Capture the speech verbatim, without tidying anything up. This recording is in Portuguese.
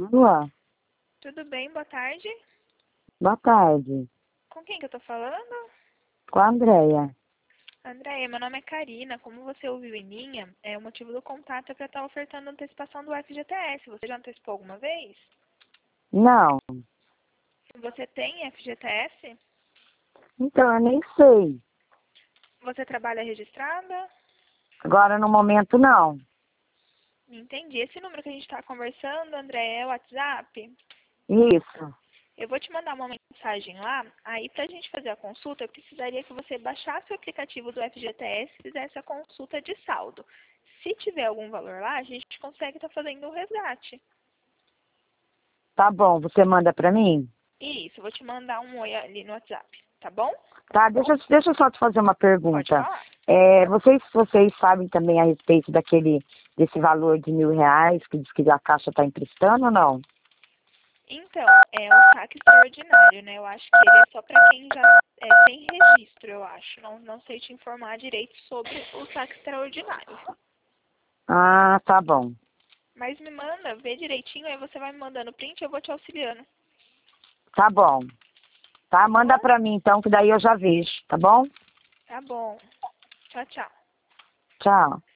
Luan, Tudo bem? Boa tarde. boa tarde. Com quem que eu tô falando? Com a Andréia. Andréia, meu nome é Karina. Como você ouviu em linha, é, o motivo do contato é para estar ofertando antecipação do F G T S. Você já antecipou alguma vez? Não, Você tem F G T S? então eu nem sei. Você trabalha registrada? Agora no momento não. Entendi. Esse número que a gente está conversando, André, é o WhatsApp? Isso, Eu vou te mandar uma mensagem lá. Aí, para a gente fazer a consulta, eu precisaria que você baixasse o aplicativo do F G T S e fizesse a consulta de saldo. Se tiver algum valor lá, a gente consegue estar fazendo o resgate. tá bom, você manda pra mim? Isso, eu vou te mandar um oi ali no WhatsApp, tá bom? Tá, deixa, eu- deixa eu só te fazer uma Pode pergunta. falar. É, vocês, vocês sabem também a respeito daquele, desse valor de mil reais que diz que a Caixa está emprestando ou não? Então, é o saque extraordinário, né? Eu acho que ele é só para quem já é, tem registro, eu acho. Não, não sei te informar direito sobre o saque extraordinário. Ah, tá bom. Mas me manda, vê direitinho, aí você vai me mandando print e eu vou te auxiliando. Tá bom. Tá, Tá manda bom? pra mim então, que daí eu já vejo, tá bom? Tá bom. Tchau, tchau. Tchau.